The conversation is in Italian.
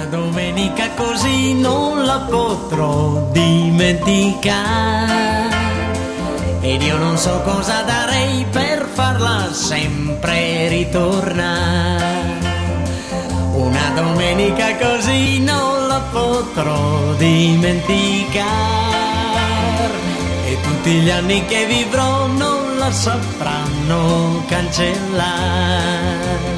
domenica così non la potrò dimenticare, ed io non so cosa darei per farla sempre ritornare. Una domenica così non la potrò dimenticare, e tutti gli anni che vivrò non la sapranno cancellare.